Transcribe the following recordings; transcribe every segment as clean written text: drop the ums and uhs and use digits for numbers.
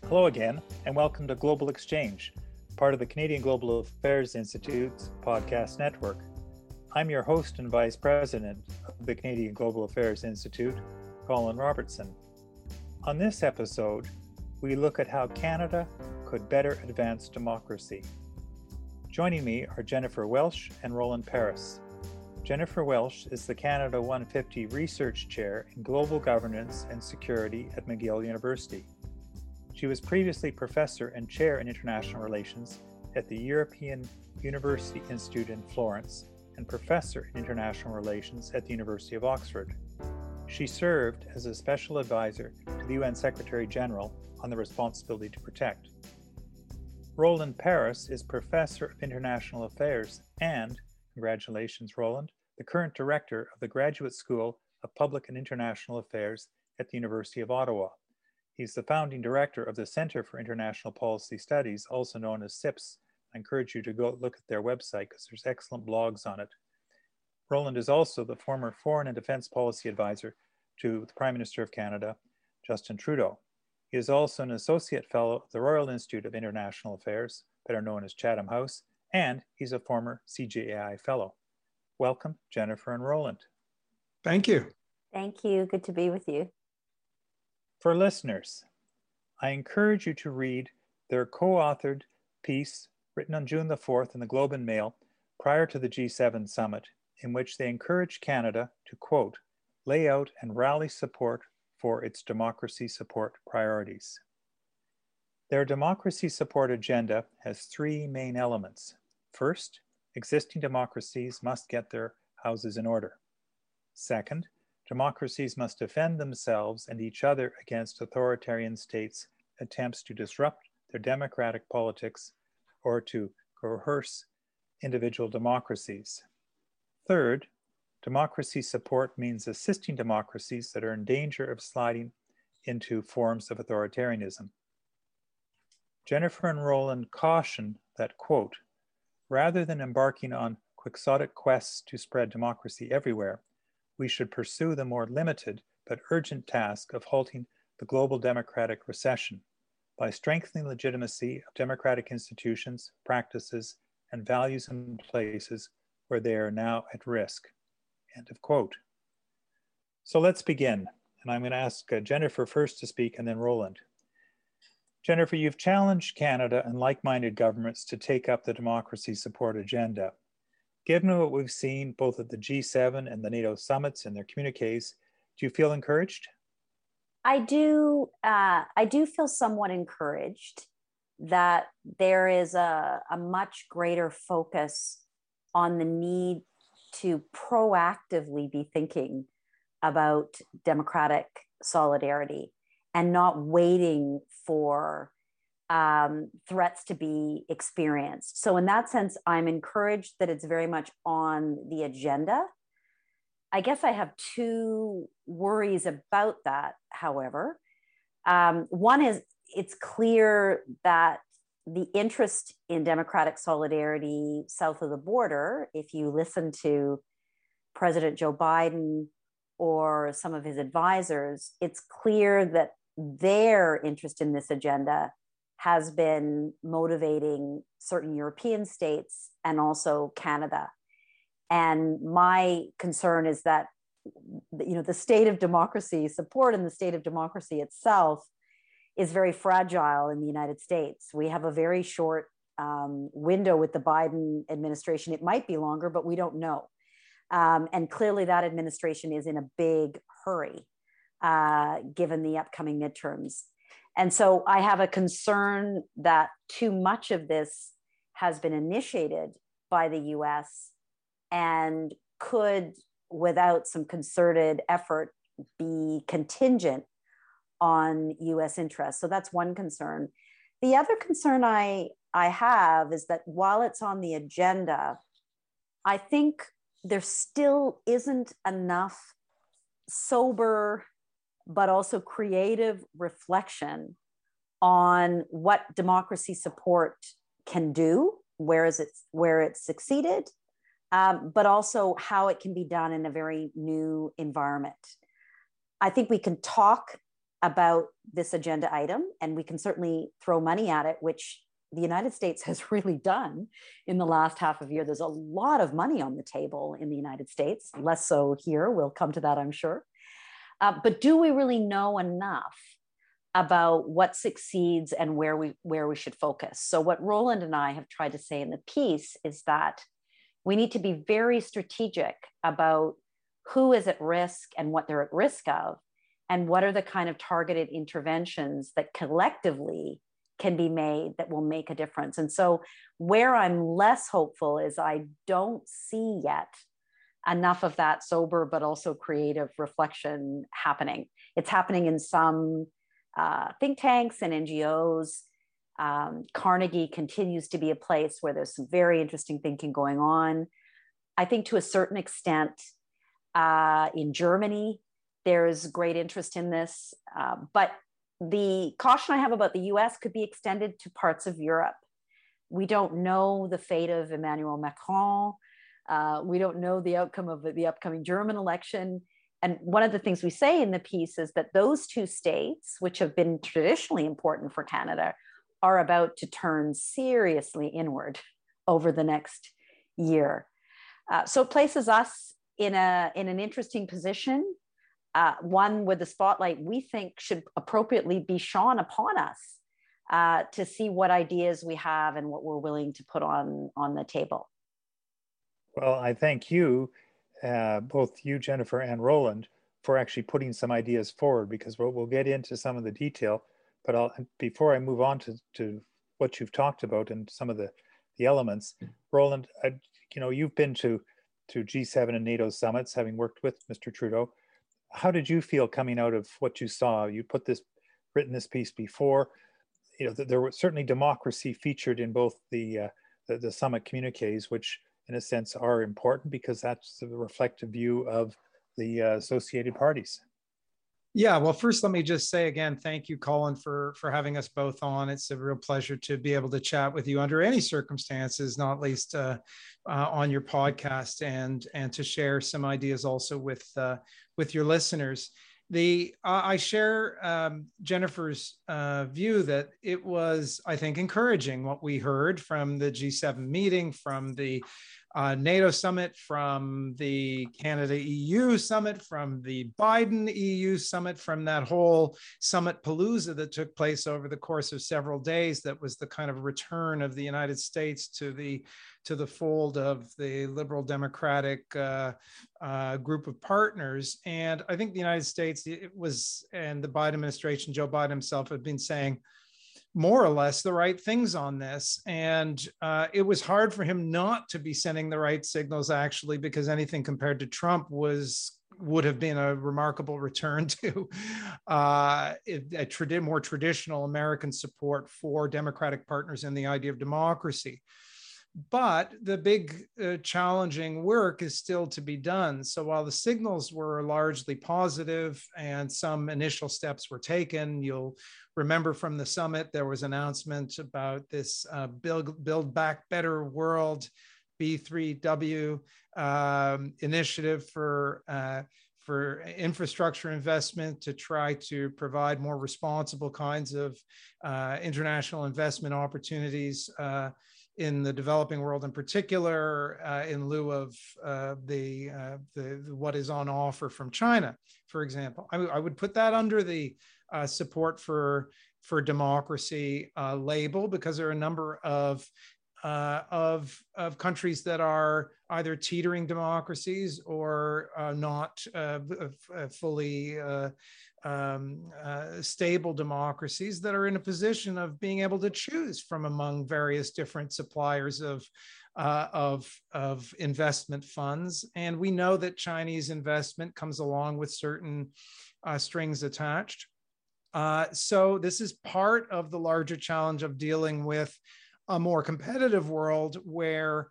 Hello again, and welcome to Global Exchange, part of the Canadian Global Affairs Institute's podcast network. I'm your host and Vice President of the Canadian Global Affairs Institute, Colin Robertson. On this episode, we look at how Canada could better advance democracy. Joining me are Jennifer Welsh and Roland Paris. Jennifer Welsh is the Canada 150 Research Chair in Global Governance and Security at McGill University. She was previously Professor and Chair in International Relations at the European University Institute in Florence and Professor in International Relations at the University of Oxford. She served as a Special Advisor to the UN Secretary General on the responsibility to protect. Roland Paris is Professor of International Affairs and, congratulations Roland, the current Director of the Graduate School of Public and International Affairs at the University of Ottawa. He's the founding director of the Center for International Policy Studies, also known as CIPS. I encourage you to go look at their website because there's excellent blogs on it. Roland is also the former Foreign and Defense Policy Advisor to the Prime Minister of Canada, Justin Trudeau. He is also an Associate Fellow of the Royal Institute of International Affairs, better known as Chatham House, and he's a former CGAI Fellow. Welcome, Jennifer and Roland. Thank you. Thank you. Good to be with you. For listeners, I encourage you to read their co-authored piece written on June the 4th in the Globe and Mail prior to the G7 summit, in which they encourage Canada to, quote, lay out and rally support for its democracy support priorities. Their democracy support agenda has three main elements. First, existing democracies must get their houses in order. Second, democracies must defend themselves and each other against authoritarian states' attempts to disrupt their democratic politics or to coerce individual democracies. Third, democracy support means assisting democracies that are in danger of sliding into forms of authoritarianism. Jennifer and Roland caution that, quote, rather than embarking on quixotic quests to spread democracy everywhere, we should pursue the more limited but urgent task of halting the global democratic recession by strengthening legitimacy of democratic institutions, practices, and values in places where they are now at risk. End of quote. So let's begin. And I'm going to ask Jennifer first to speak and then Roland. Jennifer, you've challenged Canada and like-minded governments to take up the democracy support agenda. Given what we've seen both at the G7 and the NATO summits and their communiques, do you feel encouraged? I do feel somewhat encouraged that there is a much greater focus on the need to proactively be thinking about democratic solidarity and not waiting for threats to be experienced. So in that sense, I'm encouraged that it's very much on the agenda. I guess I have two worries about that, however. One is it's clear that the interest in democratic solidarity south of the border, if you listen to President Joe Biden or some of his advisors, it's clear that their interest in this agenda has been motivating certain European states and also Canada. And my concern is that, the state of democracy support and the state of democracy itself is very fragile in the United States. We have a very short window with the Biden administration. It might be longer, but we don't know. And clearly that administration is in a big hurry, given the upcoming midterms. And so I have a concern that too much of this has been initiated by the US and could, without some concerted effort, be contingent on US interests. So that's one concern. The other concern I have is that while it's on the agenda, I think there still isn't enough sober but also creative reflection on what democracy support can do, where it's succeeded, but also how it can be done in a very new environment. I think we can talk about this agenda item, and we can certainly throw money at it, which the United States has really done in the last half of a year. There's a lot of money on the table in the United States, less so here. We'll come to that, I'm sure. But do we really know enough about what succeeds and where we should focus? So what Roland and I have tried to say in the piece is that we need to be very strategic about who is at risk and what they're at risk of, and what are the kind of targeted interventions that collectively can be made that will make a difference. And so where I'm less hopeful is I don't see yet enough of that sober but also creative reflection happening. It's happening in some think tanks and NGOs. Carnegie continues to be a place where there's some very interesting thinking going on. I think to a certain extent in Germany, there's great interest in this, but the caution I have about the US could be extended to parts of Europe. We don't know the fate of Emmanuel Macron. We don't know the outcome of the upcoming German election. And one of the things we say in the piece is that those two states, which have been traditionally important for Canada, are about to turn seriously inward over the next year. So it places us in an interesting position, one where the spotlight, we think, should appropriately be shone upon us to see what ideas we have and what we're willing to put on the table. Well, I thank you, both you, Jennifer, and Roland, for actually putting some ideas forward, because we'll get into some of the detail. But before I move on to what you've talked about and some of the elements, Roland, you've been to G7 and NATO summits, having worked with Mr. Trudeau. How did you feel coming out of what you saw? You written this piece before. There was certainly democracy featured in both the summit communiques, which in a sense are important because that's the reflective view of the associated parties. Yeah, well, first, let me just say again, thank you, Colin, for having us both on. It's a real pleasure to be able to chat with you under any circumstances, not least on your podcast, and to share some ideas also with your listeners. I share Jennifer's view that it was, I think, encouraging what we heard from the G7 meeting, from the NATO summit, from the Canada-EU summit, from the Biden-EU summit, from that whole summit palooza that took place over the course of several days. That was the kind of return of the United States to the fold of the liberal democratic group of partners. And I think the United States, and the Biden administration, Joe Biden himself, have been saying more or less the right things on this. And it was hard for him not to be sending the right signals, actually, because anything compared to Trump would have been a remarkable return to more traditional American support for democratic partners in the idea of democracy. But the big challenging work is still to be done. So while the signals were largely positive and some initial steps were taken, you'll remember from the summit, there was an announcement about this Build Back Better World, B3W initiative for infrastructure investment to try to provide more responsible kinds of international investment opportunities in the developing world, in particular, in lieu of what is on offer from China, for example. I would put that under the support for democracy label, because there are a number of countries that are either teetering democracies or not fully stable democracies that are in a position of being able to choose from among various different suppliers of investment funds. And we know that Chinese investment comes along with certain strings attached. So this is part of the larger challenge of dealing with a more competitive world where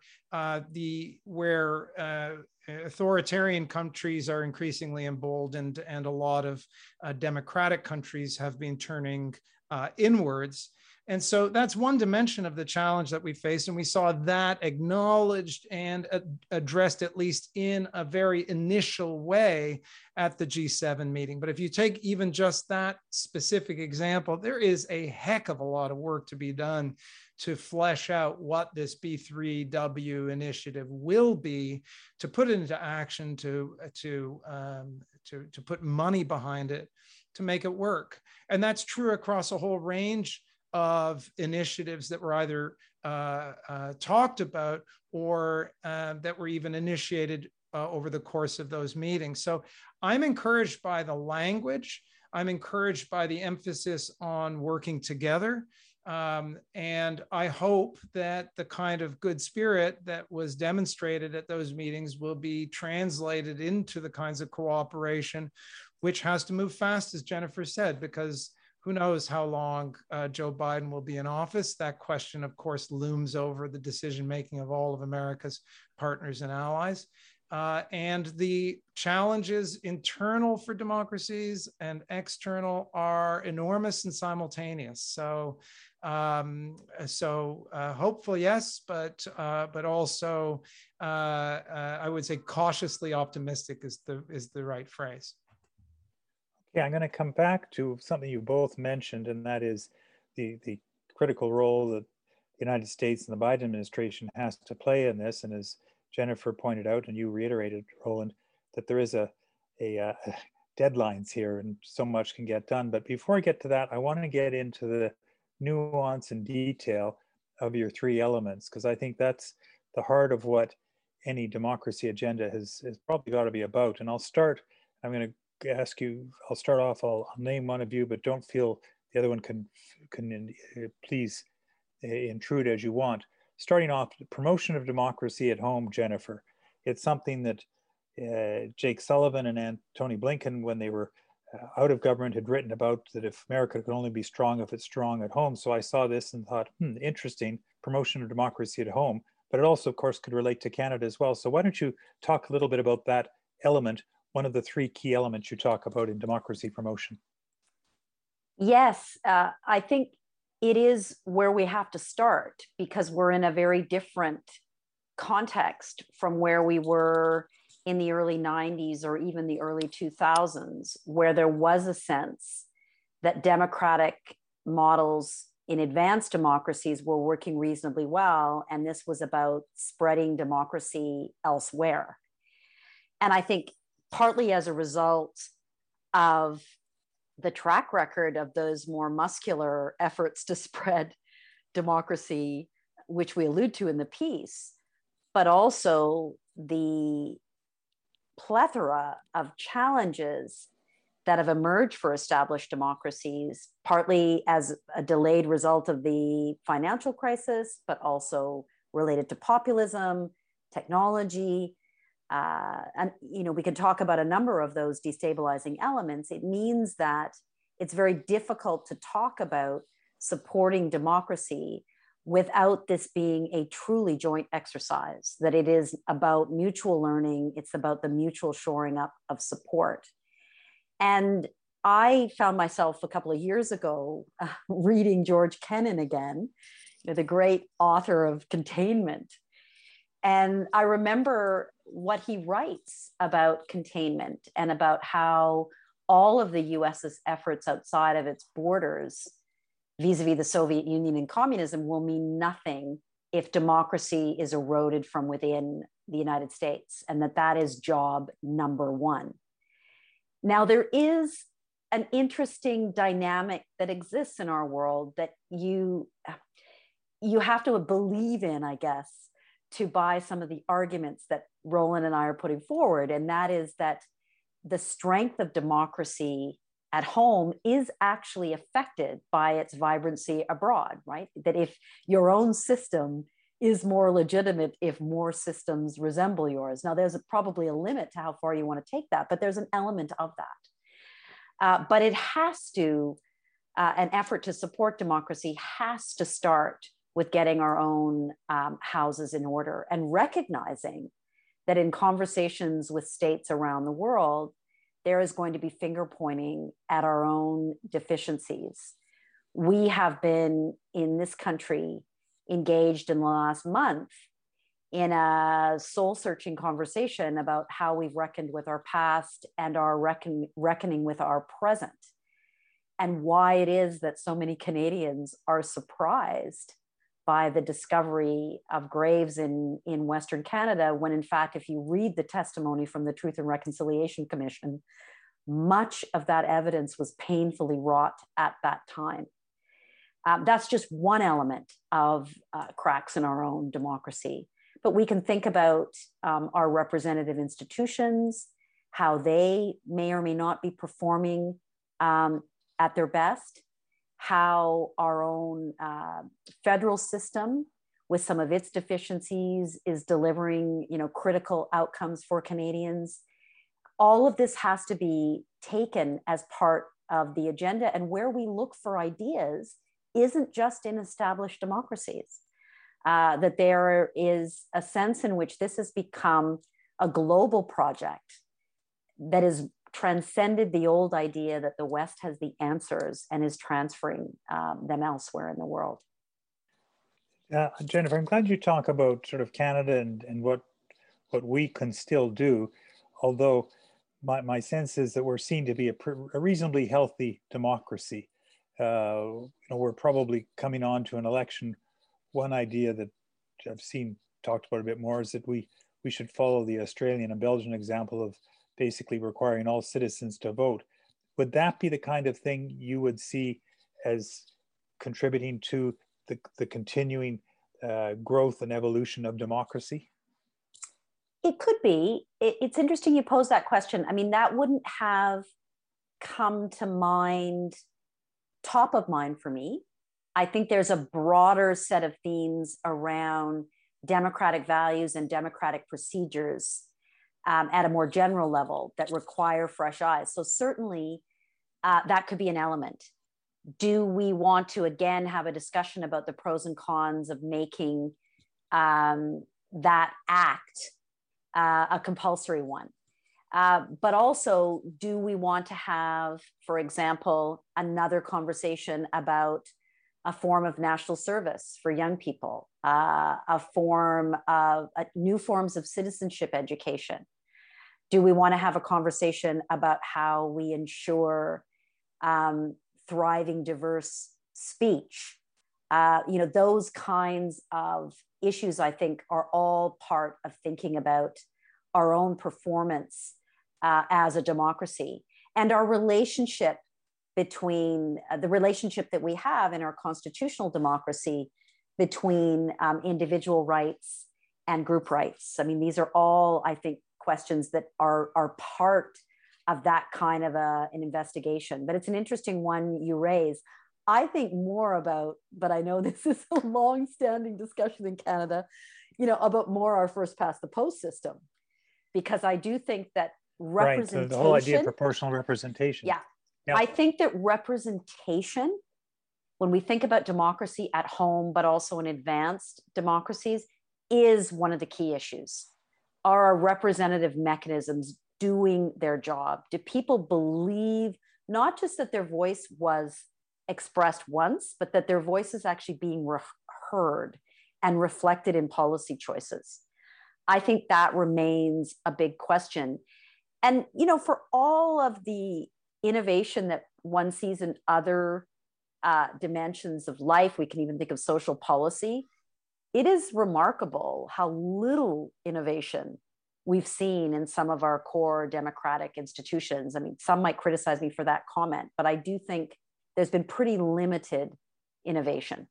authoritarian countries are increasingly emboldened, and a lot of democratic countries have been turning inwards. And so that's one dimension of the challenge that we face. And we saw that acknowledged and addressed, at least in a very initial way, at the G7 meeting. But if you take even just that specific example, there is a heck of a lot of work to be done to flesh out what this B3W initiative will be, to put it into action, to put money behind it, to make it work. And that's true across a whole range of initiatives that were either talked about or that were even initiated over the course of those meetings. So I'm encouraged by the language. I'm encouraged by the emphasis on working together. And I hope that the kind of good spirit that was demonstrated at those meetings will be translated into the kinds of cooperation, which has to move fast, as Jennifer said, because who knows how long Joe Biden will be in office. That question, of course, looms over the decision-making of all of America's partners and allies. And the challenges internal for democracies and external are enormous and simultaneous. So hopeful, yes, but also I would say cautiously optimistic is the right phrase. Yeah, I'm going to come back to something you both mentioned, and that is the critical role that the United States and the Biden administration has to play in this. And as Jennifer pointed out, and you reiterated, Roland, that there is a deadlines here and so much can get done. But before I get to that, I want to get into the nuance and detail of your three elements, because I think that's the heart of what any democracy agenda has probably got to be about. And I'm going to ask you, I'll start off, I'll name one of you, but don't feel the other one can please intrude as you want. Starting off, the promotion of democracy at home, Jennifer. It's something that Jake Sullivan and Tony Blinken, when they were out of government, had written about, that if America could only be strong if it's strong at home. So I saw this and thought, interesting, promotion of democracy at home. But it also, of course, could relate to Canada as well. So why don't you talk a little bit about that element, one of the three key elements you talk about in democracy promotion? Yes, I think it is where we have to start, because we're in a very different context from where we were in the early 90s or even the early 2000s, where there was a sense that democratic models in advanced democracies were working reasonably well. And this was about spreading democracy elsewhere. And I think partly as a result of the track record of those more muscular efforts to spread democracy, which we allude to in the piece, but also the plethora of challenges that have emerged for established democracies, partly as a delayed result of the financial crisis, but also related to populism, technology. And we can talk about a number of those destabilizing elements. It means that it's very difficult to talk about supporting democracy without this being a truly joint exercise, that it is about mutual learning, it's about the mutual shoring up of support. And I found myself a couple of years ago reading George Kennan again, the great author of Containment. And I remember what he writes about containment and about how all of the US's efforts outside of its borders vis-a-vis the Soviet Union and communism will mean nothing if democracy is eroded from within the United States, and that is job number one. Now, there is an interesting dynamic that exists in our world that you have to believe in, I guess, to buy some of the arguments that Roland and I are putting forward. And that is that the strength of democracy at home is actually affected by its vibrancy abroad, right? That if your own system is more legitimate, if more systems resemble yours. Now, there's probably a limit to how far you want to take that, but there's an element of that. But it has to, an effort to support democracy has to start with getting our own houses in order and recognizing that in conversations with states around the world, there is going to be finger pointing at our own deficiencies. We have been in this country engaged in the last month in a soul-searching conversation about how we've reckoned with our past and are reckoning with our present, and why it is that so many Canadians are surprised by the discovery of graves in Western Canada, when in fact, if you read the testimony from the Truth and Reconciliation Commission, much of that evidence was painfully wrought at that time. That's just one element of cracks in our own democracy. But we can think about our representative institutions, how they may or may not be performing at their best, how our own federal system, with some of its deficiencies, is delivering, critical outcomes for Canadians. All of this has to be taken as part of the agenda, and where we look for ideas isn't just in established democracies. That there is a sense in which this has become a global project that has transcended the old idea that the West has the answers and is transferring them elsewhere in the world. Jennifer, I'm glad you talk about sort of Canada and what we can still do, although my sense is that we're seen to be a reasonably healthy democracy. We're probably coming on to an election. One idea that I've seen talked about a bit more is that we should follow the Australian and Belgian example of basically requiring all citizens to vote. Would that be the kind of thing you would see as contributing to the continuing growth and evolution of democracy? It could be. It's interesting you pose that question. I mean, that wouldn't have come to mind, top of mind for me. I think there's a broader set of themes around democratic values and democratic procedures at a more general level that require fresh eyes. So certainly that could be an element. Do we want to, again, have a discussion about the pros and cons of making that act a compulsory one? But also, do we want to have, for example, another conversation about a form of national service for young people, a form of new forms of citizenship education? Do we want to have a conversation about how we ensure thriving, diverse speech? Those kinds of issues, I think, are all part of thinking about our own performance as a democracy, and our relationship between the relationship that we have in our constitutional democracy between individual rights and group rights. I mean, these are all, I think, questions that are part of that kind of an investigation. But it's an interesting one you raise. I think more about, but I know this is a long-standing discussion in Canada, about more our first past the post system, because I do think that representation, right, so the whole idea of proportional representation. Yeah. I think that representation, when we think about democracy at home, but also in advanced democracies, is one of the key issues. Are our representative mechanisms doing their job? Do people believe not just that their voice was expressed once, but that their voice is actually being heard and reflected in policy choices? I think that remains a big question. And, for all of the innovation that one sees in other dimensions of life, we can even think of social policy, it is remarkable how little innovation we've seen in some of our core democratic institutions. I mean, some might criticize me for that comment, but I do think there's been pretty limited innovation.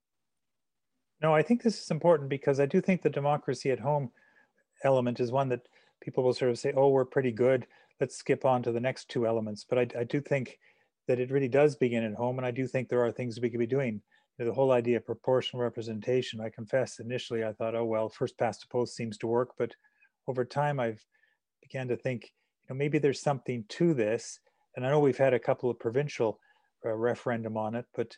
No, I think this is important because I do think the democracy at home element is one that people will sort of say, oh, we're pretty good, let's skip on to the next two elements. But I do think that it really does begin at home. And I do think there are things we could be doing. The whole idea of proportional representation, I confess initially I thought, oh, well, first past the post seems to work. But over time, I've began to think, maybe there's something to this. And I know we've had a couple of provincial referendum on it, but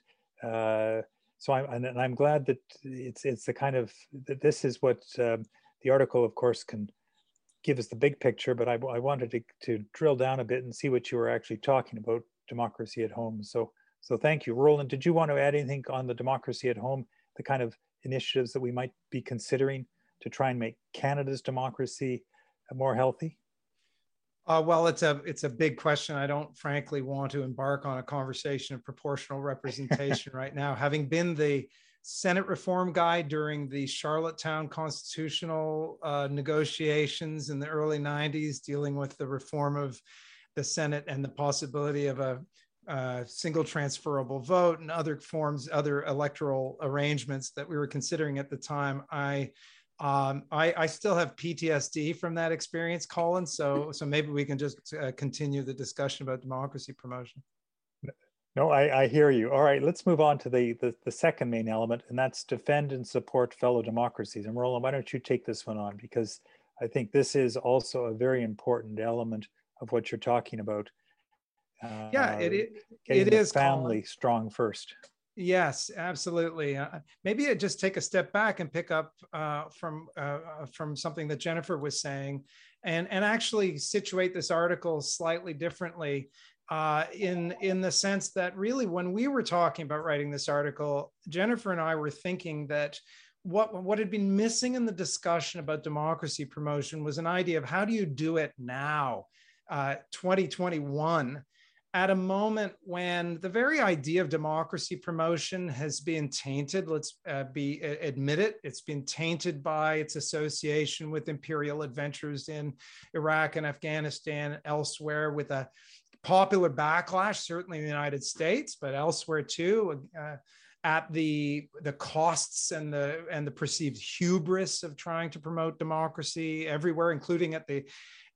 so I'm glad that it's the kind of, that this is what the article, of course, can give us the big picture, but I wanted to drill down a bit and see what you were actually talking about, democracy at home. So So thank you. Roland, did you want to add anything on the Democracy at Home, the kind of initiatives that we might be considering to try and make Canada's democracy more healthy? Well, it's a big question. I don't frankly want to embark on a conversation of proportional representation right now. Having been the Senate reform guy during the Charlottetown constitutional negotiations in the early 90s, dealing with the reform of the Senate and the possibility of a single transferable vote and other forms, other electoral arrangements that we were considering at the time, I still have PTSD from that experience, Colin. So maybe we can just continue the discussion about democracy promotion. No, I hear you. All right, let's move on to the second main element, and that's defend and support fellow democracies. And Roland, why don't you take this one on? Because I think this is also a very important element of what you're talking about. Yeah, it is. Family Colin. Strong first. Yes, absolutely. Maybe I just take a step back and pick up from something that Jennifer was saying, and actually situate this article slightly differently, in the sense that really when we were talking about writing this article, Jennifer and I were thinking that what had been missing in the discussion about democracy promotion was an idea of how do you do it now, 2021. At a moment when the very idea of democracy promotion has been tainted, let's admit it, it's been tainted by its association with imperial adventures in Iraq and Afghanistan and elsewhere, with a popular backlash, certainly in the United States, but elsewhere too, at the costs and the perceived hubris of trying to promote democracy everywhere, including at the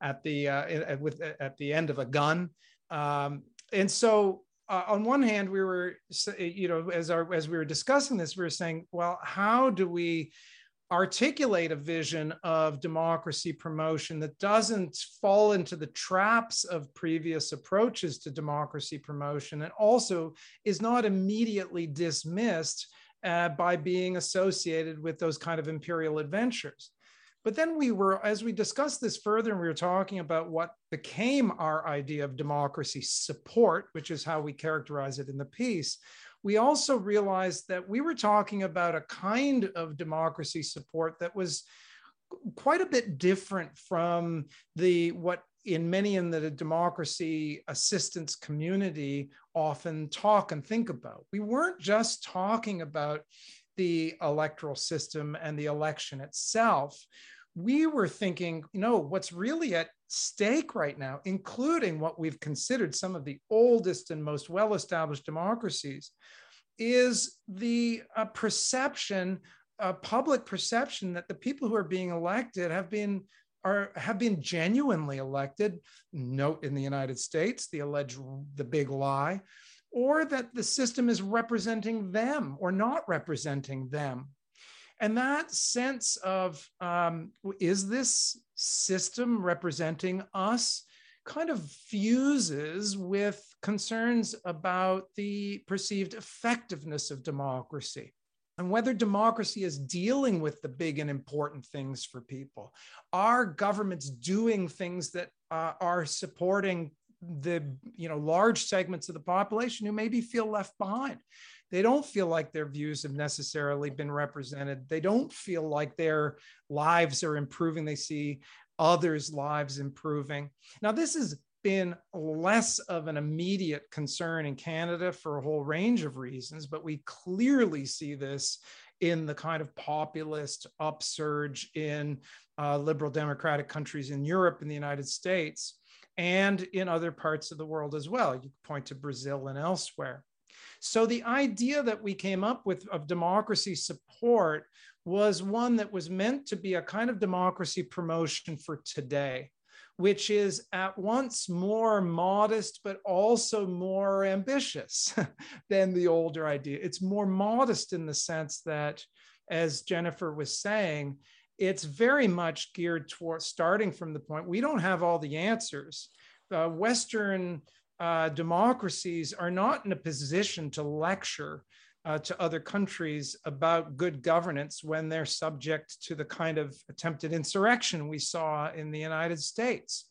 end of a gun. And so on one hand, we were, as we were discussing this, we were saying, well, how do we articulate a vision of democracy promotion that doesn't fall into the traps of previous approaches to democracy promotion, and also is not immediately dismissed by being associated with those kind of imperial adventures? But then as we discussed this further, and we were talking about what became our idea of democracy support, which is how we characterize it in the piece, we also realized that we were talking about a kind of democracy support that was quite a bit different from what many in the democracy assistance community often talk and think about. We weren't just talking about the electoral system and the election itself. We were thinking, what's really at stake right now, including what we've considered some of the oldest and most well-established democracies, is the public perception that the people who are being elected have been genuinely elected. Note in the United States, the big lie, or that the system is representing them or not representing them. And that sense of, is this system representing us, kind of fuses with concerns about the perceived effectiveness of democracy and whether democracy is dealing with the big and important things for people. Are governments doing things that are supporting the large segments of the population who maybe feel left behind? They don't feel like their views have necessarily been represented. They don't feel like their lives are improving. They see others' lives improving. Now, this has been less of an immediate concern in Canada for a whole range of reasons, but we clearly see this in the kind of populist upsurge in liberal democratic countries in Europe and the United States, and in other parts of the world as well. You point to Brazil and elsewhere. So the idea that we came up with of democracy support was one that was meant to be a kind of democracy promotion for today, which is at once more modest, but also more ambitious than the older idea. It's more modest in the sense that, as Jennifer was saying, it's very much geared towards starting from the point, we don't have all the answers. Western democracies are not in a position to lecture to other countries about good governance when they're subject to the kind of attempted insurrection we saw in the United States.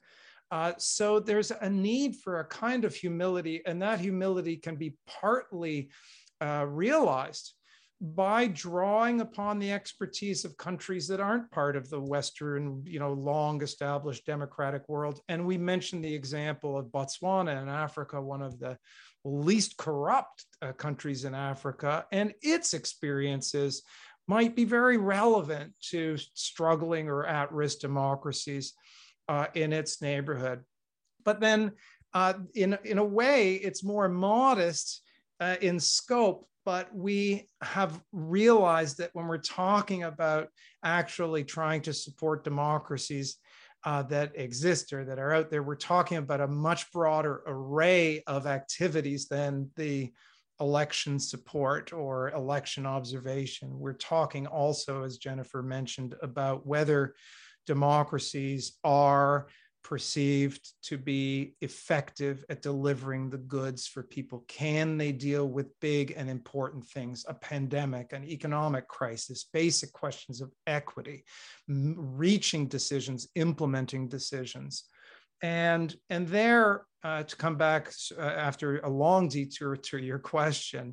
So there's a need for a kind of humility, and that humility can be partly realized by drawing upon the expertise of countries that aren't part of the Western, long established democratic world. And we mentioned the example of Botswana in Africa, one of the least corrupt countries in Africa, and its experiences might be very relevant to struggling or at-risk democracies in its neighborhood. But then in a way, it's more modest in scope, but we have realized that when we're talking about actually trying to support democracies that exist or that are out there, we're talking about a much broader array of activities than the election support or election observation. We're talking also, as Jennifer mentioned, about whether democracies are perceived to be effective at delivering the goods for people. Can they deal with big and important things, a pandemic, an economic crisis, basic questions of equity, reaching decisions, implementing decisions? And there, to come back after a long detour to your question,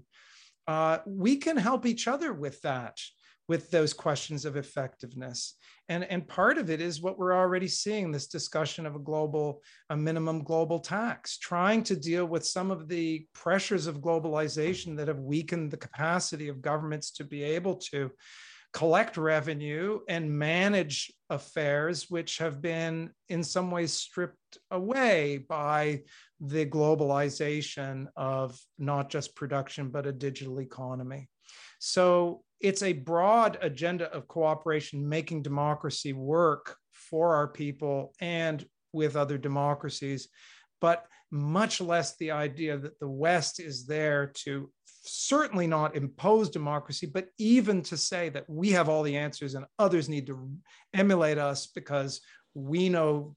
we can help each other with that, with those questions of effectiveness. And part of it is what we're already seeing, this discussion of a minimum global tax, trying to deal with some of the pressures of globalization that have weakened the capacity of governments to be able to collect revenue and manage affairs, which have been in some ways stripped away by the globalization of not just production, but a digital economy. So it's a broad agenda of cooperation, making democracy work for our people and with other democracies, but much less the idea that the West is there to certainly not impose democracy, but even to say that we have all the answers and others need to emulate us because we know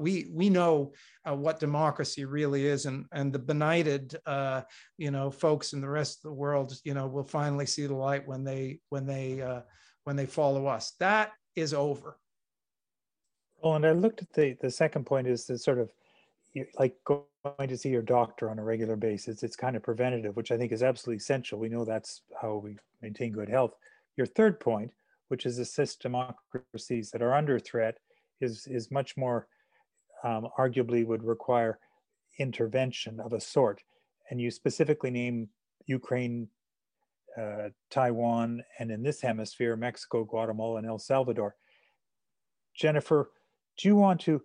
what democracy really is, and the benighted folks in the rest of the world will finally see the light when they follow us. That is over. Well, and I looked at the second point is the sort of like going to see your doctor on a regular basis. It's kind of preventative, which I think is absolutely essential. We know that's how we maintain good health. Your third point, which is assist democracies that are under threat, is much more arguably would require intervention of a sort. And you specifically name Ukraine, Taiwan, and in this hemisphere, Mexico, Guatemala, and El Salvador. Jennifer, do you want to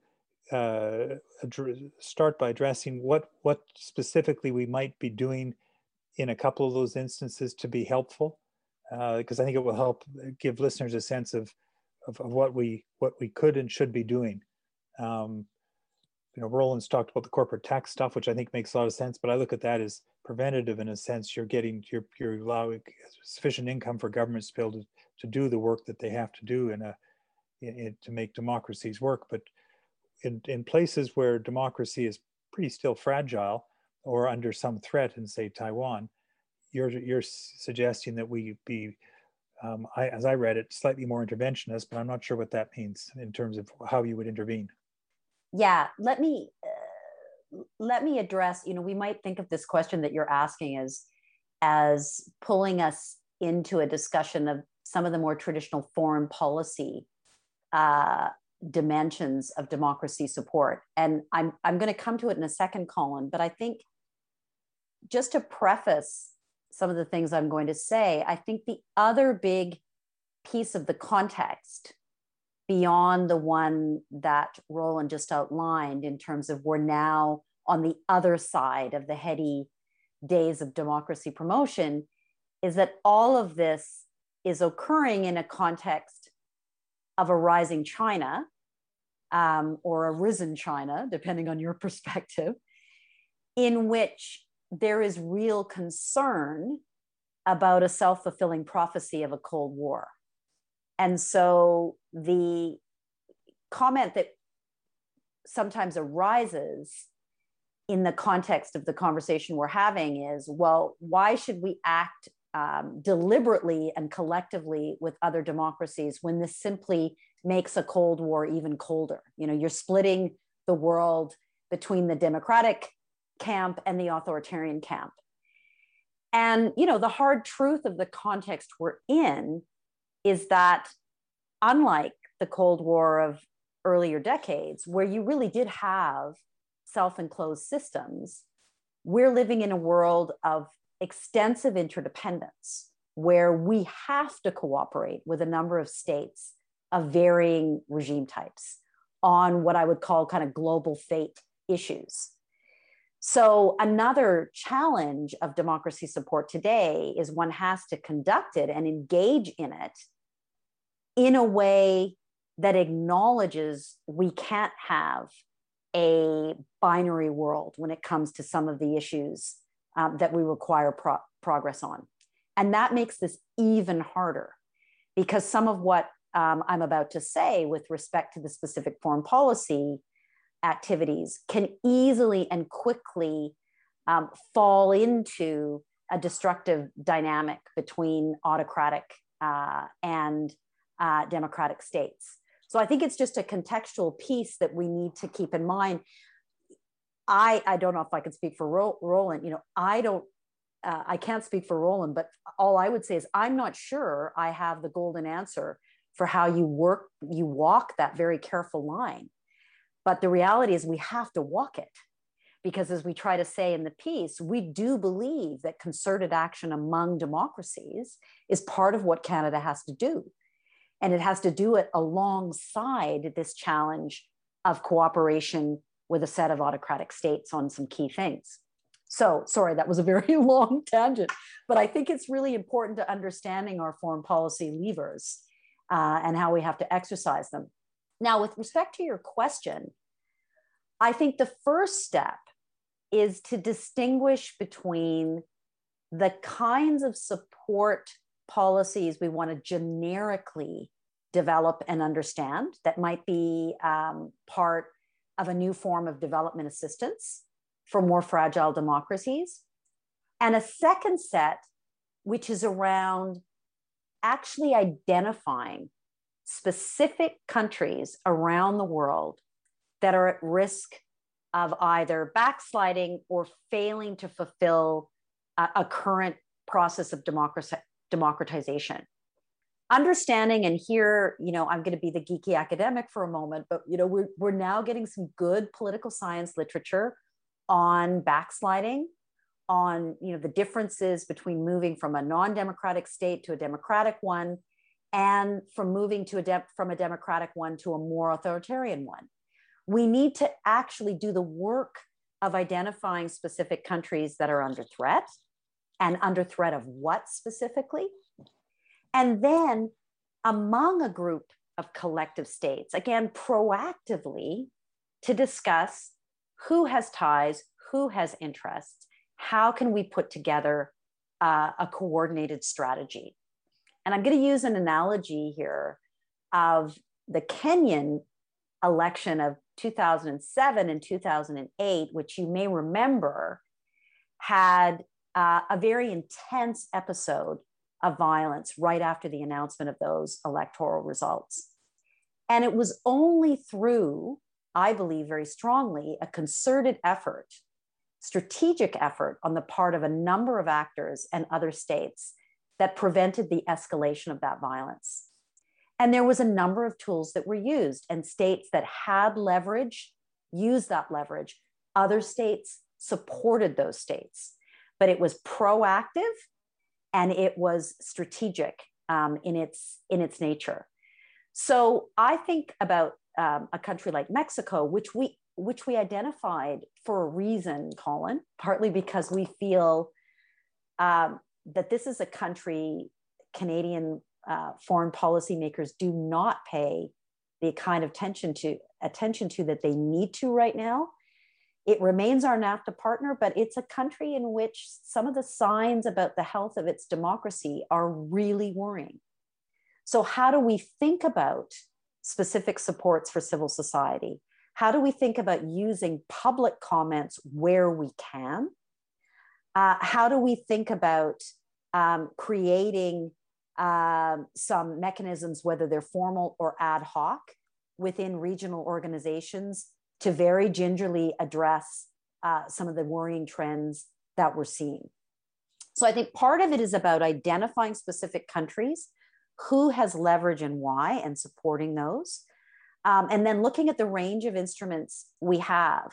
start by addressing what specifically we might be doing in a couple of those instances to be helpful? Because I think it will help give listeners a sense of what we could and should be doing. Roland's talked about the corporate tax stuff, which I think makes a lot of sense, but I look at that as preventative in a sense. You're allowing sufficient income for governments to be able to do the work that they have to do to make democracies work. But in places where democracy is pretty still fragile or under some threat in, say, Taiwan, you're suggesting that we be, as I read it, slightly more interventionist, but I'm not sure what that means in terms of how you would intervene. Yeah, let me address, we might think of this question that you're asking as pulling us into a discussion of some of the more traditional foreign policy dimensions of democracy support. And I'm going to come to it in a second, Colin, but I think just to preface some of the things I'm going to say, I think the other big piece of the context beyond the one that Roland just outlined in terms of we're now on the other side of the heady days of democracy promotion is that all of this is occurring in a context of a rising China or a risen China, depending on your perspective, in which there is real concern about a self-fulfilling prophecy of a Cold War. And so the comment that sometimes arises in the context of the conversation we're having is, well, why should we act deliberately and collectively with other democracies when this simply makes a Cold War even colder? You're splitting the world between the democratic camp and the authoritarian camp. And, you know, the hard truth of the context we're in is that unlike the Cold War of earlier decades, where you really did have self-enclosed systems, we're living in a world of extensive interdependence, where we have to cooperate with a number of states of varying regime types on what I would call kind of global fate issues. So another challenge of democracy support today is one has to conduct it and engage in it in a way that acknowledges we can't have a binary world when it comes to some of the issues that we require progress on. And that makes this even harder, because some of what I'm about to say with respect to the specific foreign policy activities can easily and quickly fall into a destructive dynamic between autocratic and democratic states. So I think it's just a contextual piece that we need to keep in mind. I don't know if I can speak for Roland. You know, I can't speak for Roland, but all I would say is I'm not sure I have the golden answer for how you walk that very careful line. But the reality is we have to walk it, because as we try to say in the piece, we do believe that concerted action among democracies is part of what Canada has to do. And it has to do it alongside this challenge of cooperation with a set of autocratic states on some key things. So, sorry, that was a very long tangent, but I think it's really important to understanding our foreign policy levers and how we have to exercise them. Now, with respect to your question, I think the first step is to distinguish between the kinds of support policies we want to generically develop and understand that might be part of a new form of development assistance for more fragile democracies. And a second set, which is around actually identifying specific countries around the world that are at risk of either backsliding or failing to fulfill a current process of democratization. Understanding, and here, you know, I'm going to be the geeky academic for a moment, but, you know, we're now getting some good political science literature on backsliding, on, you know, the differences between moving from a non-democratic state to a democratic one, and from moving to from a democratic one to a more authoritarian one. We need to actually do the work of identifying specific countries that are under threat, and under threat of what specifically. And then among a group of collective states, again, proactively to discuss who has ties, who has interests, how can we put together a coordinated strategy. And I'm going to use an analogy here of the Kenyan election of 2007 and 2008, which you may remember had a very intense episode of violence right after the announcement of those electoral results. And it was only through, I believe very strongly, a concerted effort, strategic effort on the part of a number of actors and other states that prevented the escalation of that violence. And there was a number of tools that were used, and states that had leverage used that leverage. Other states supported those states, but it was proactive and it was strategic in its nature. So I think about a country like Mexico, which we identified for a reason, Colin, partly because we feel that this is a country Canadian foreign policymakers do not pay the kind of attention to that they need to right now. It remains our NAFTA partner, but it's a country in which some of the signs about the health of its democracy are really worrying. So how do we think about specific supports for civil society? How do we think about using public comments where we can? How do we think about creating some mechanisms, whether they're formal or ad hoc, within regional organizations to very gingerly address some of the worrying trends that we're seeing. So I think part of it is about identifying specific countries, who has leverage and why, and supporting those. And then looking at the range of instruments we have.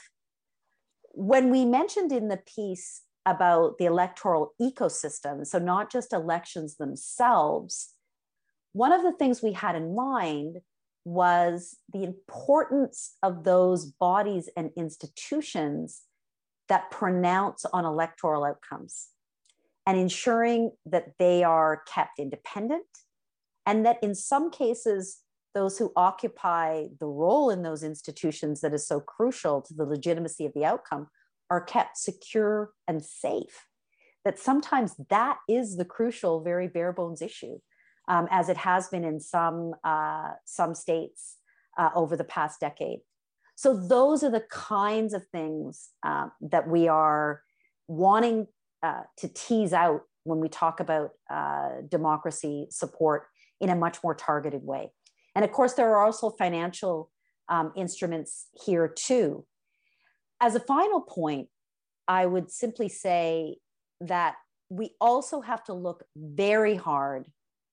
When we mentioned in the piece about the electoral ecosystem, so not just elections themselves, one of the things we had in mind was the importance of those bodies and institutions that pronounce on electoral outcomes, and ensuring that they are kept independent, and that in some cases, those who occupy the role in those institutions that is so crucial to the legitimacy of the outcome are kept secure and safe. That sometimes that is the crucial, very bare bones issue, as it has been in some states over the past decade. So those are the kinds of things that we are wanting to tease out when we talk about democracy support in a much more targeted way. And of course, there are also financial instruments here too. As a final point, I would simply say that we also have to look very hard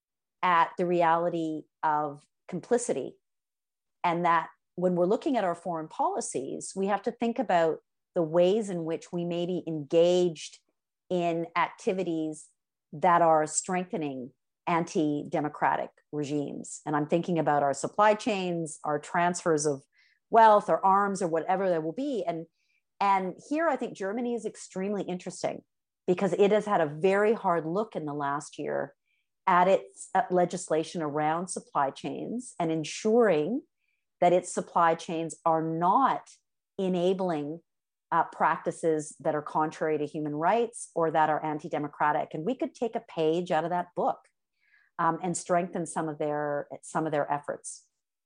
at the reality of complicity, and that when we're looking at our foreign policies, we have to think about the ways in which we may be engaged in activities that are strengthening anti-democratic regimes. And I'm thinking about our supply chains, our transfers of wealth or arms or whatever there will be. And here I think Germany is extremely interesting because it has had a very hard look in the last year at its legislation around supply chains and ensuring that its supply chains are not enabling practices that are contrary to human rights or that are anti-democratic. And we could take a page out of that book and strengthen some of their efforts.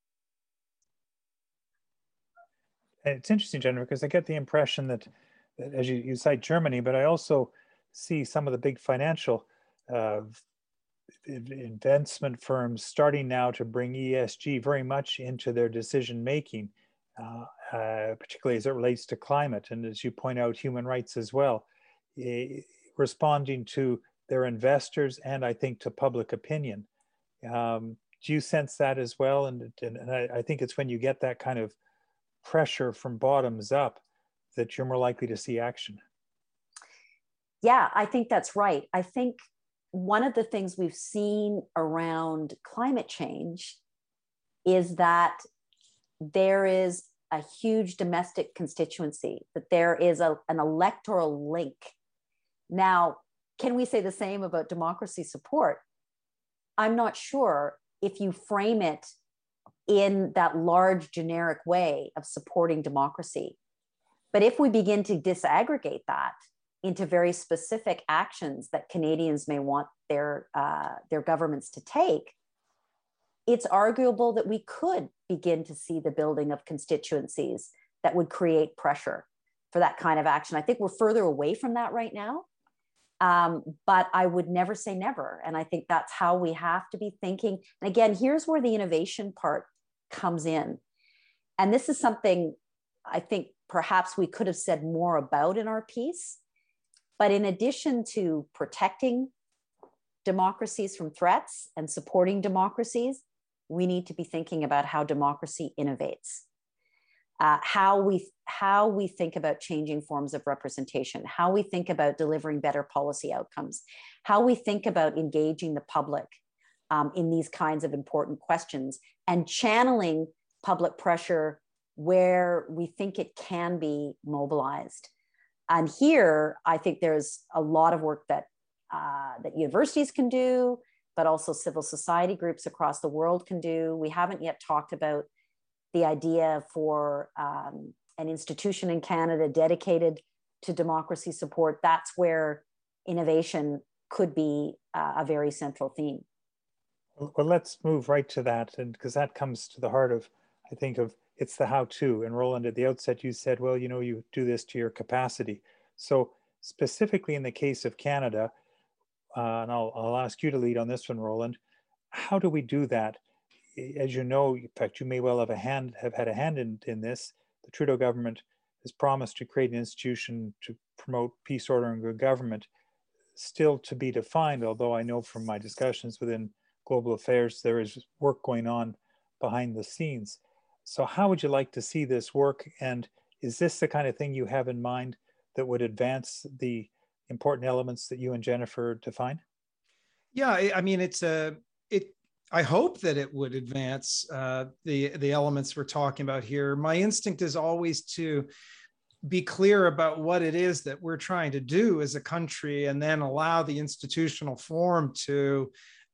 It's interesting, Jennifer, because I get the impression that as you cite Germany, but I also see some of the big financial investment firms starting now to bring ESG very much into their decision making, particularly as it relates to climate, and as you point out, human rights as well, responding to their investors and I think to public opinion. Do you sense that as well? And I think it's when you get that kind of pressure from bottoms up that you're more likely to see action. Yeah, I think that's right. I think one of the things we've seen around climate change is that there is a huge domestic constituency, that there is an electoral link. Now, can we say the same about democracy support? I'm not sure if you frame it in that large generic way of supporting democracy. But if we begin to disaggregate that into very specific actions that Canadians may want their governments to take, it's arguable that we could begin to see the building of constituencies that would create pressure for that kind of action. I think we're further away from that right now, but I would never say never. And I think that's how we have to be thinking. And again, here's where the innovation part comes in. And this is something I think perhaps we could have said more about in our piece. But in addition to protecting democracies from threats and supporting democracies, we need to be thinking about how democracy innovates, how we think about changing forms of representation, how we think about delivering better policy outcomes, how we think about engaging the public in these kinds of important questions and channeling public pressure where we think it can be mobilized. And here, I think there's a lot of work that universities can do, but also civil society groups across the world can do. We haven't yet talked about the idea for an institution in Canada dedicated to democracy support. That's where innovation could be a very central theme. Well, let's move right to that, and because that comes to the heart of, I think, of it's the how-to. And Roland, at the outset, you said, well, you do this to your capacity. So specifically in the case of Canada, and I'll ask you to lead on this one, Roland, how do we do that? As you know, in fact, you may well have had a hand in this. the Trudeau government has promised to create an institution to promote peace, order, and good government, still to be defined, although I know from my discussions within global affairs, there is work going on behind the scenes. So how would you like to see this work? And is this the kind of thing you have in mind that would advance the important elements that you and Jennifer define? Yeah, I mean, I hope that it would advance the elements we're talking about here. My instinct is always to be clear about what it is that we're trying to do as a country, and then allow the institutional form to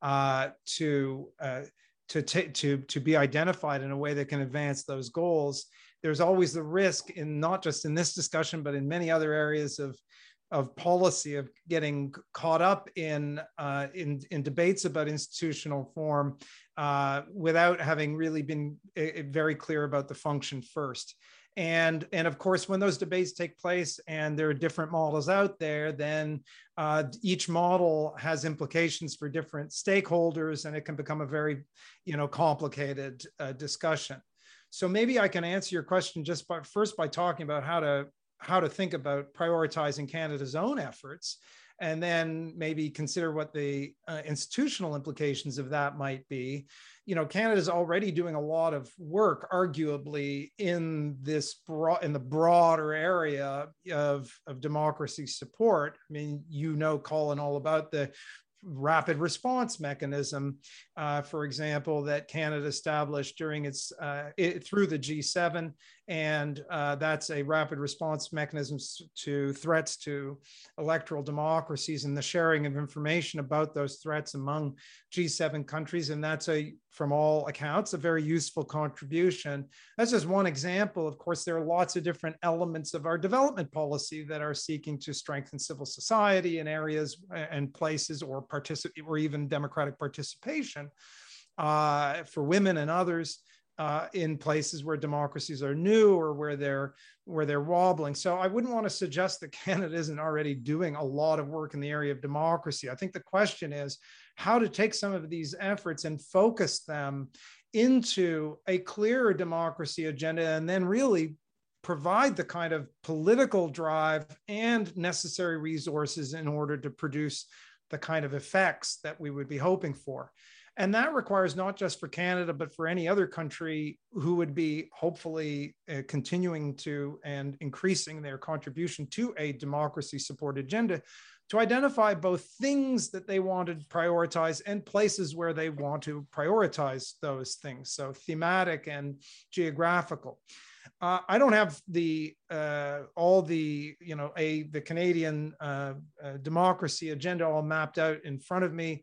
be identified in a way that can advance those goals. There's always the risk, in not just in this discussion, but in many other areas of policy, of getting caught up in debates about institutional form without having really been very clear about the function first. And of course, when those debates take place and there are different models out there, then each model has implications for different stakeholders, and it can become a very, complicated discussion. So maybe I can answer your question just first by talking about how to think about prioritizing Canada's own efforts, and then maybe consider what the institutional implications of that might be. Canada's already doing a lot of work, arguably, in the broader area of democracy support. I mean, Colin, all about the rapid response mechanism, for example, that Canada established during through the G7, and that's a rapid response mechanism to threats to electoral democracies and the sharing of information about those threats among G7 countries. And that's from all accounts, a very useful contribution. That's just one example. Of course, there are lots of different elements of our development policy that are seeking to strengthen civil society in areas and places, or even democratic participation for women and others in places where democracies are new or where they're wobbling. So I wouldn't want to suggest that Canada isn't already doing a lot of work in the area of democracy. I think the question is how to take some of these efforts and focus them into a clearer democracy agenda, and then really provide the kind of political drive and necessary resources in order to produce the kind of effects that we would be hoping for. And that requires not just for Canada, but for any other country who would be hopefully continuing to and increasing their contribution to a democracy support agenda, to identify both things that they want to prioritize and places where they want to prioritize those things. So thematic and geographical. I don't have the Canadian democracy agenda all mapped out in front of me,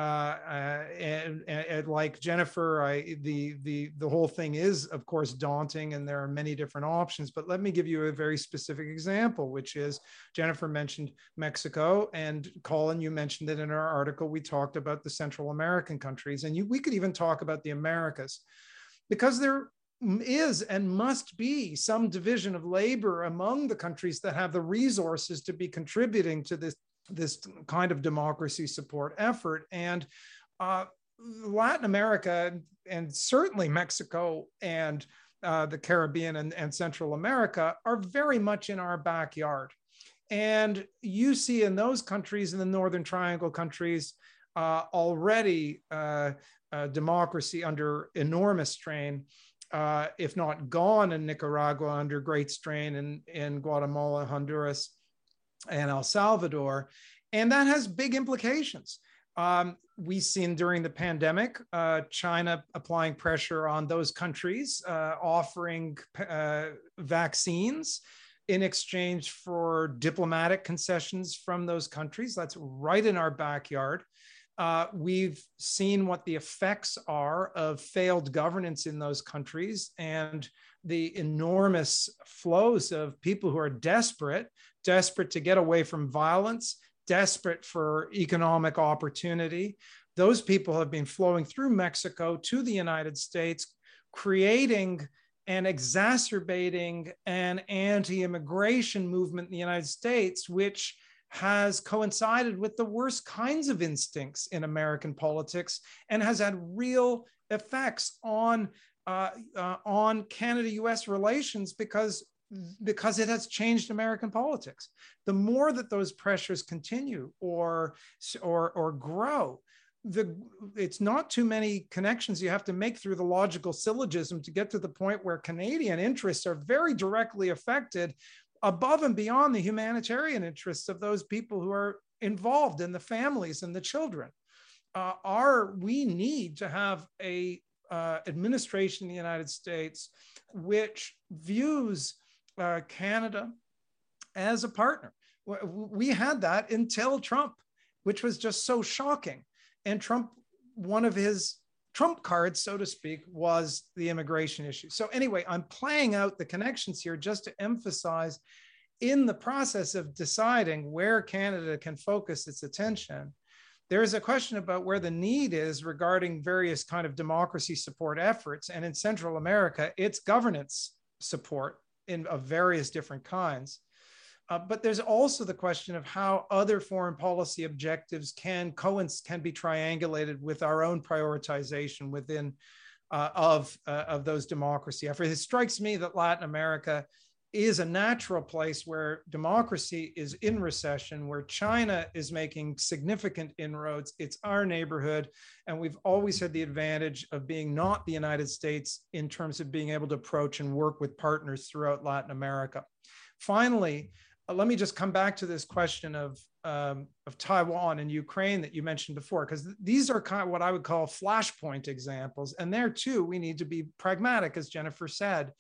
and like Jennifer, the whole thing is of course daunting, and there are many different options. But let me give you a very specific example, which is Jennifer mentioned Mexico, and Colin, you mentioned it in our article. We talked about the Central American countries, and we could even talk about the Americas, because there is and must be some division of labor among the countries that have the resources to be contributing to this kind of democracy support effort. And Latin America, and certainly Mexico and the Caribbean and Central America, are very much in our backyard. And you see in those countries, in the Northern Triangle countries, already democracy under enormous strain. If not gone in Nicaragua, under great strain in Guatemala, Honduras, and El Salvador. And that has big implications. We've seen during the pandemic, China applying pressure on those countries, offering vaccines in exchange for diplomatic concessions from those countries. That's right in our backyard. We've seen what the effects are of failed governance in those countries, and the enormous flows of people who are desperate to get away from violence, desperate for economic opportunity. Those people have been flowing through Mexico to the United States, creating and exacerbating an anti-immigration movement in the United States, which has coincided with the worst kinds of instincts in American politics and has had real effects on on Canada-US relations because it has changed American politics. The more that those pressures continue or grow, it's not too many connections you have to make through the logical syllogism to get to the point where Canadian interests are very directly affected above and beyond the humanitarian interests of those people who are involved in the families and the children. We need to have a administration in the United States which views Canada as a partner. We had that until Trump, which was just so shocking. And Trump, one of his trump cards, so to speak, was the immigration issue. So anyway, I'm playing out the connections here just to emphasize, in the process of deciding where Canada can focus its attention, there is a question about where the need is regarding various kind of democracy support efforts. And in Central America, it's governance support of various different kinds. But there's also the question of how other foreign policy objectives can be triangulated with our own prioritization within of those democracy efforts. It strikes me that Latin America is a natural place where democracy is in recession, where China is making significant inroads. It's our neighborhood, and we've always had the advantage of being not the United States in terms of being able to approach and work with partners throughout Latin America. Finally, let me just come back to this question of Taiwan and Ukraine that you mentioned before, because these are kind of what I would call flashpoint examples. And there too, we need to be pragmatic, as Jennifer said.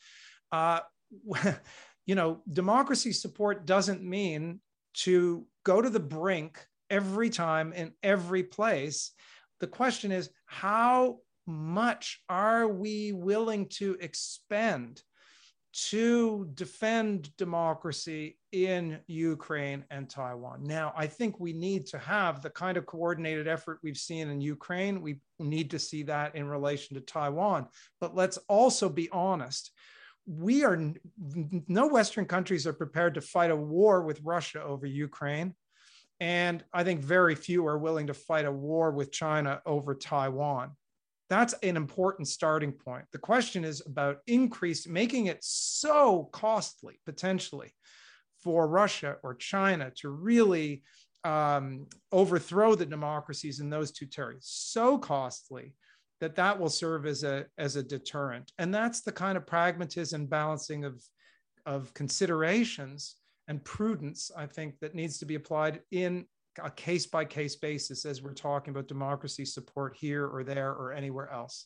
Democracy support doesn't mean to go to the brink every time in every place. The question is, how much are we willing to expend to defend democracy in Ukraine and Taiwan? Now, I think we need to have the kind of coordinated effort we've seen in Ukraine. We need to see that in relation to Taiwan. But let's also be honest. No Western countries are prepared to fight a war with Russia over Ukraine. And I think very few are willing to fight a war with China over Taiwan. That's an important starting point. The question is about making it so costly, potentially, for Russia or China to really overthrow the democracies in those two territories. So costly that will serve as a deterrent. And that's the kind of pragmatism, balancing of considerations and prudence, I think, that needs to be applied in a case-by-case basis as we're talking about democracy support here or there or anywhere else.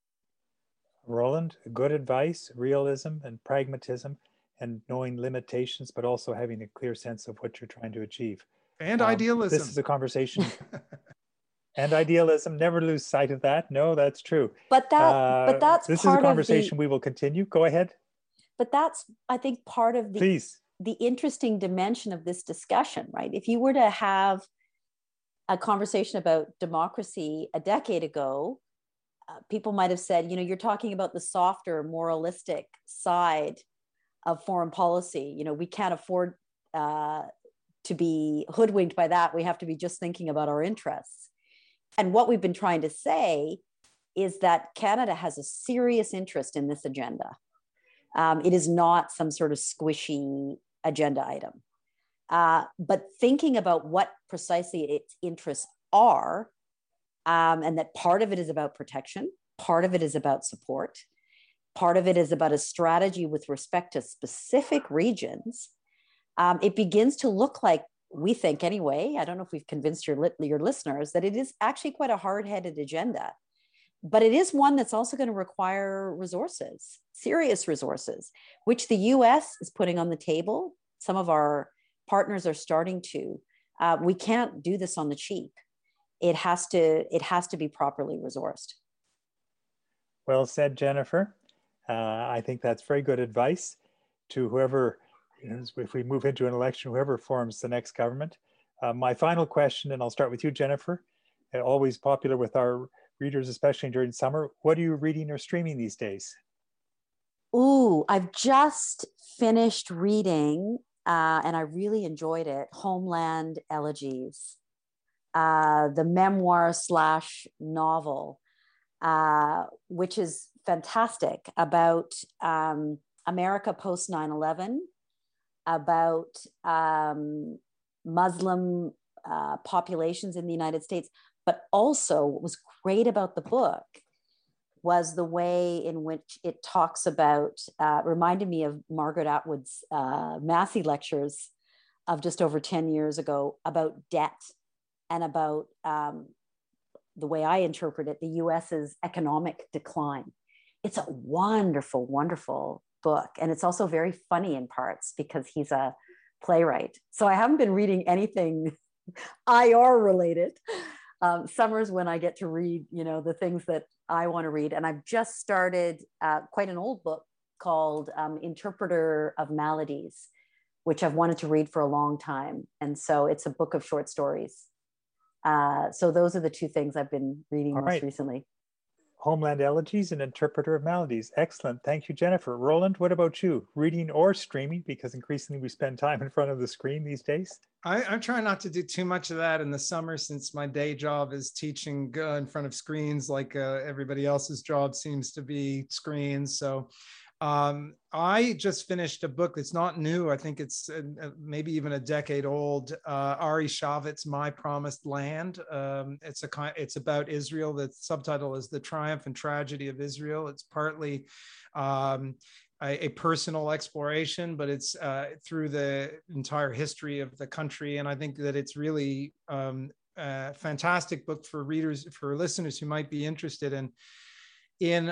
Roland, good advice, realism and pragmatism, and knowing limitations, but also having a clear sense of what you're trying to achieve. And idealism. This is a conversation. And idealism, never lose sight of that. No, that's true. But that's this is a conversation we will continue. Go ahead. But that's, I think, part of the interesting dimension of this discussion, right? If you were to have a conversation about democracy a decade ago, people might have said, you're talking about the softer, moralistic side of foreign policy. We can't afford to be hoodwinked by that. We have to be just thinking about our interests. And what we've been trying to say is that Canada has a serious interest in this agenda. It is not some sort of squishy agenda item. But thinking about what precisely its interests are, and that part of it is about protection, part of it is about support, part of it is about a strategy with respect to specific regions, it begins to look like, we think anyway, I don't know if we've convinced your listeners, that it is actually quite a hard-headed agenda. But it is one that's also going to require resources, serious resources, which the US is putting on the table. Some of our partners are starting to. We can't do this on the cheap. It has to be properly resourced. Well said, Jennifer. I think that's very good advice to whoever, if we move into an election, whoever forms the next government. My final question, and I'll start with you, Jennifer, always popular with our readers, especially during summer. What are you reading or streaming these days? Ooh, I've just finished reading, and I really enjoyed it, Homeland Elegies, the memoir / novel, which is fantastic about America post 9/11, about Muslim populations in the United States. But also what was great about the book was the way in which it talks about, reminded me of Margaret Atwood's Massey lectures of just over 10 years ago about debt and about the way I interpret it, the US's economic decline. It's a wonderful, wonderful book. And it's also very funny in parts because he's a playwright. So I haven't been reading anything IR related. Summer's when I get to read, the things that I want to read. And I've just started quite an old book called Interpreter of Maladies, which I've wanted to read for a long time. And so it's a book of short stories. So those are the two things I've been reading most recently. Homeland Elegies and Interpreter of Maladies. Excellent. Thank you, Jennifer. Roland, what about you? Reading or streaming? Because increasingly we spend time in front of the screen these days. I'm trying not to do too much of that in the summer, since my day job is teaching in front of screens, like everybody else's job seems to be screens. So I just finished a book that's not new. I think it's maybe even a decade old. Ari Shavitz's My Promised Land. It's about Israel. The subtitle is The Triumph and Tragedy of Israel. It's partly a personal exploration, but it's through the entire history of the country. And I think that it's really a fantastic book for readers, for listeners who might be interested in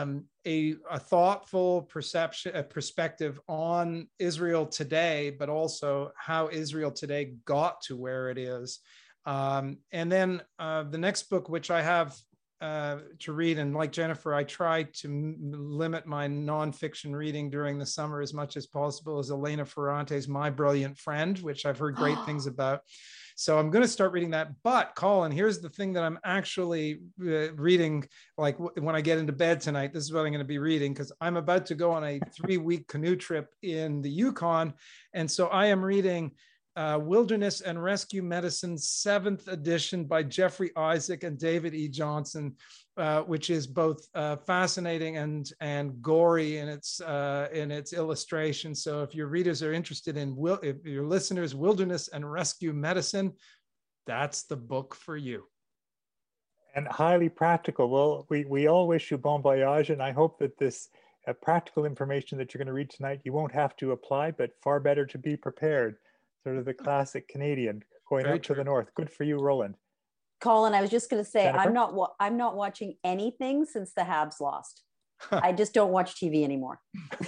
a thoughtful perspective on Israel today, but also how Israel today got to where it is. And then the next book, which I have to read, and like Jennifer, I try to limit my nonfiction reading during the summer as much as possible, is Elena Ferrante's My Brilliant Friend, which I've heard great things about. So I'm going to start reading that. But Colin, here's the thing that I'm actually reading, like when I get into bed tonight. This is what I'm going to be reading, because I'm about to go on a 3-week canoe trip in the Yukon. And so I am reading Wilderness and Rescue Medicine, 7th edition by Jeffrey Isaac and David E. Johnson, which is both fascinating and gory in its illustration. So if your readers are interested in, if your listeners, Wilderness and Rescue Medicine, that's the book for you. And highly practical. Well, we all wish you bon voyage, and I hope that this practical information that you're going to read tonight, you won't have to apply, but far better to be prepared. Sort of the classic Canadian going out to the north. Good for you, Roland. Colin, I was just going to say, Jennifer? I'm not watching anything since the Habs lost. I just don't watch TV anymore.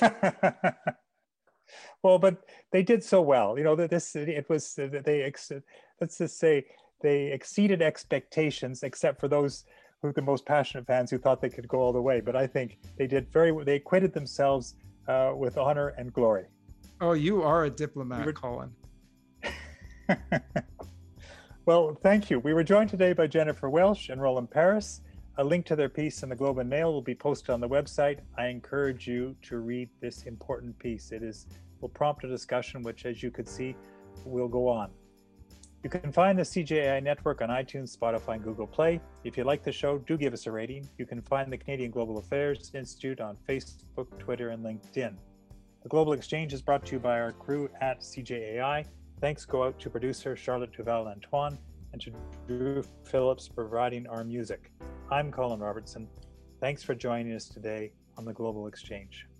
Well, but they did so well. Let's just say they exceeded expectations, except for those who are the most passionate fans who thought they could go all the way. But I think they did they acquitted themselves with honor and glory. Oh, you are a diplomat, Colin. Well, thank you. We were joined today by Jennifer Welsh and Roland Paris. A link to their piece in the Globe and Mail will be posted on the website. I encourage you to read this important piece. It will prompt a discussion, which, as you could see, will go on. You can find the CJAI network on iTunes, Spotify, and Google Play. If you like the show, do give us a rating. You can find the Canadian Global Affairs Institute on Facebook, Twitter, and LinkedIn. The Global Exchange is brought to you by our crew at CJAI. Thanks go out to producer Charlotte Duval-Antoine and to Drew Phillips providing our music. I'm Colin Robertson. Thanks for joining us today on the Global Exchange.